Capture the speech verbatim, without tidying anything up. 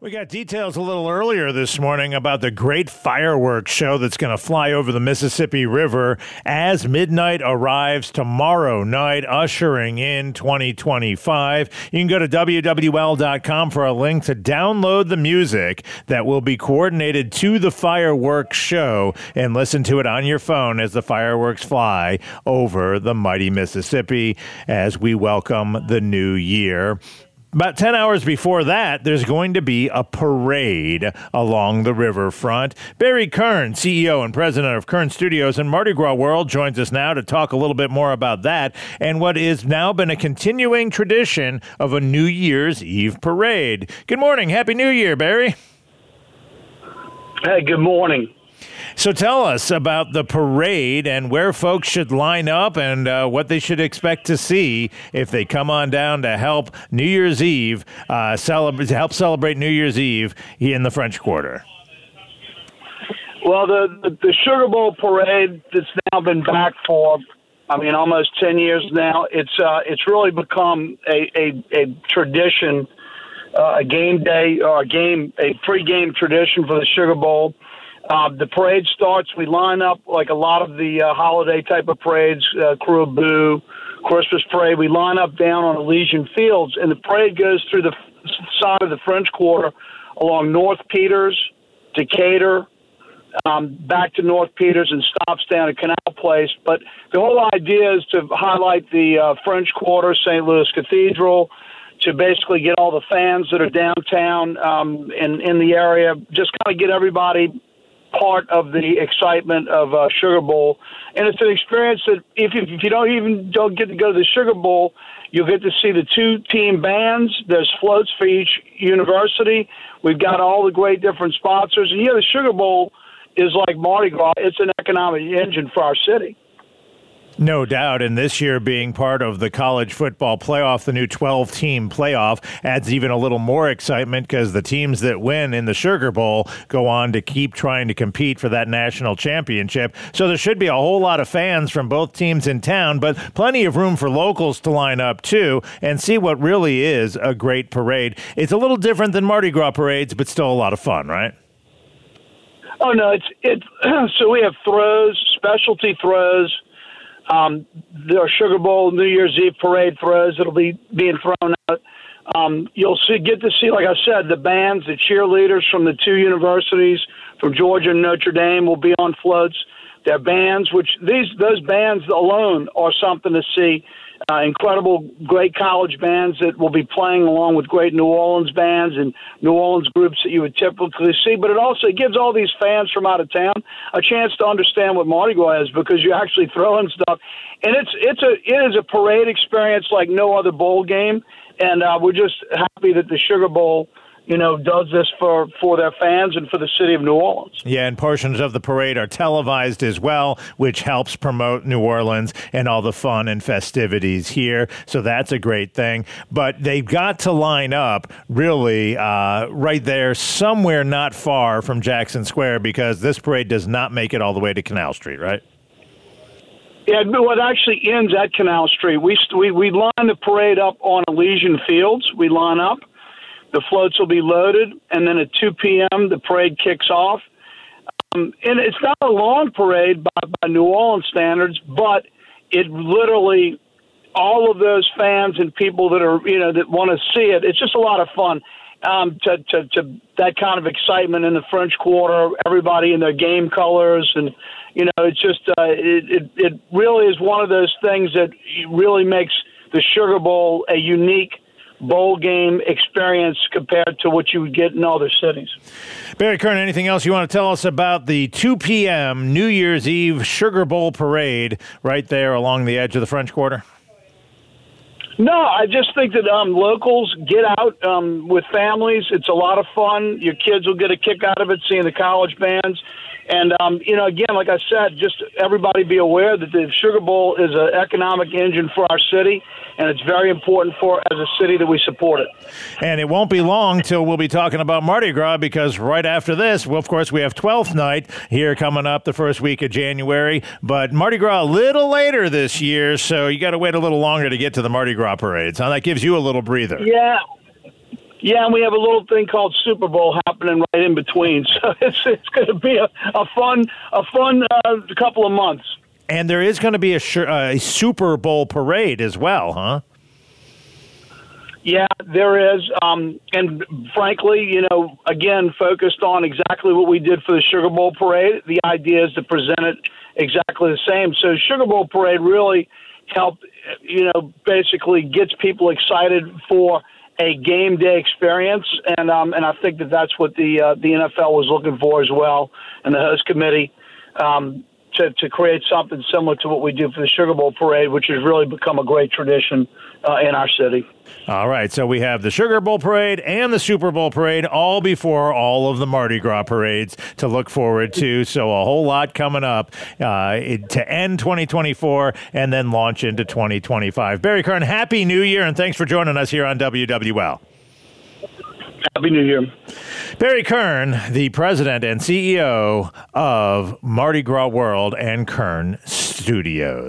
We got details a little earlier this morning about the great fireworks show that's going to fly over the Mississippi River as midnight arrives tomorrow night, ushering in twenty twenty-five. You can go to W W L dot com for a link to download the music that will be coordinated to the fireworks show and listen to it on your phone as the fireworks fly over the mighty Mississippi as we welcome the new year. About ten hours before that, there's going to be a parade along the riverfront. Barry Kern, C E O and president of Kern Studios and Mardi Gras World, joins us now to talk a little bit more about that and what has now been a continuing tradition of a New Year's Eve parade. Good morning. Happy New Year, Barry. Hey, good morning. So tell us about the parade and where folks should line up and uh, what they should expect to see if they come on down to help New Year's Eve, uh, celebrate, to help celebrate New Year's Eve in the French Quarter. Well, the, the, the Sugar Bowl parade that's now been back for, I mean, almost ten years now. It's uh, it's really become a, a, a tradition, uh, a game day or a game, a pre-game tradition for the Sugar Bowl. Uh, the parade starts, we line up like a lot of the uh, holiday type of parades, uh, Crew of Boo, Christmas parade. We line up down on Elysian Fields, and the parade goes through the f- side of the French Quarter along North Peters, Decatur, um, back to North Peters, and stops down at Canal Place. But the whole idea is to highlight the uh, French Quarter, Saint Louis Cathedral, to basically get all the fans that are downtown um, and in the area, just kind of get everybody part of the excitement of uh, Sugar Bowl. And it's an experience that if you, if you don't even don't get to go to the Sugar Bowl, you'll get to see the two team bands. There's floats for each university. We've got all the great different sponsors. And yeah, the Sugar Bowl is like Mardi Gras. It's an economic engine for our city. No doubt, and this year being part of the college football playoff, the new twelve-team playoff, adds even a little more excitement because the teams that win in the Sugar Bowl go on to keep trying to compete for that national championship. So there should be a whole lot of fans from both teams in town, but plenty of room for locals to line up too and see what really is a great parade. It's a little different than Mardi Gras parades, but still a lot of fun, right? Oh, no, it's it. So we have throws, specialty throws. Um, the Sugar Bowl New Year's Eve parade throws that'll be being thrown out. Um, you'll see, get to see, like I said, the bands, the cheerleaders from the two universities, from Georgia and Notre Dame, will be on floats. Their bands, which these those bands alone are something to see. Uh, incredible, great college bands that will be playing along with great New Orleans bands and New Orleans groups that you would typically see. But it also gives all these fans from out of town a chance to understand what Mardi Gras is, because you're actually throwing stuff. And it's it's a it is a parade experience like no other bowl game. And uh, we're just happy that the Sugar Bowl, you know, does this for, for their fans and for the city of New Orleans. Yeah, and portions of the parade are televised as well, which helps promote New Orleans and all the fun and festivities here. So that's a great thing. But they've got to line up really uh, right there somewhere not far from Jackson Square, because this parade does not make it all the way to Canal Street, right? Yeah, well, it actually ends at Canal Street. We, we, we line the parade up on Elysian Fields. We line up. The floats will be loaded, and then at two p.m. the parade kicks off. Um, and it's not a long parade by, by New Orleans standards, but it literally, all of those fans and people that are, you know, that want to see it, it's just a lot of fun. Um, to, to, to that kind of excitement in the French Quarter, everybody in their game colors, and, you know, it's just, uh, it, it, it really is one of those things that really makes the Sugar Bowl a unique bowl game experience compared to what you would get in other cities. Barry Kern, anything else you want to tell us about the two p.m. New Year's Eve Sugar Bowl parade right there along the edge of the French Quarter? No, I just think that um, locals get out um, with families. It's a lot of fun. Your kids will get a kick out of it, seeing the college bands. And, um, you know, again, like I said, just everybody be aware that the Sugar Bowl is an economic engine for our city, and it's very important for as a city that we support it. And it won't be long till we'll be talking about Mardi Gras, because right after this, well, of course, we have twelfth night here coming up the first week of January. But Mardi Gras a little later this year, so you got to wait a little longer to get to the Mardi Gras parade. So that gives you a little breather. Yeah. Yeah, and we have a little thing called Super Bowl happening right in between, so it's it's going to be a, a fun a fun uh, couple of months. And there is going to be a, sh- uh, a Super Bowl parade as well, huh? Yeah, there is. Um, and frankly, you know, again, focused on exactly what we did for the Sugar Bowl parade. The idea is to present it exactly the same. So Sugar Bowl parade really helped, you know, basically gets people excited for a game day experience. And um, and I think that that's what the uh, the N F L was looking for as well, and the host committee. Um, To, to create something similar to what we do for the Sugar Bowl parade, which has really become a great tradition uh, in our city. All right, so we have the Sugar Bowl parade and the Super Bowl parade all before all of the Mardi Gras parades to look forward to. So a whole lot coming up uh, to end twenty twenty-four and then launch into twenty twenty-five. Barry Kern, Happy New Year, and thanks for joining us here on W W L. Happy New Year. Barry Kern, the president and C E O of Mardi Gras World and Kern Studios.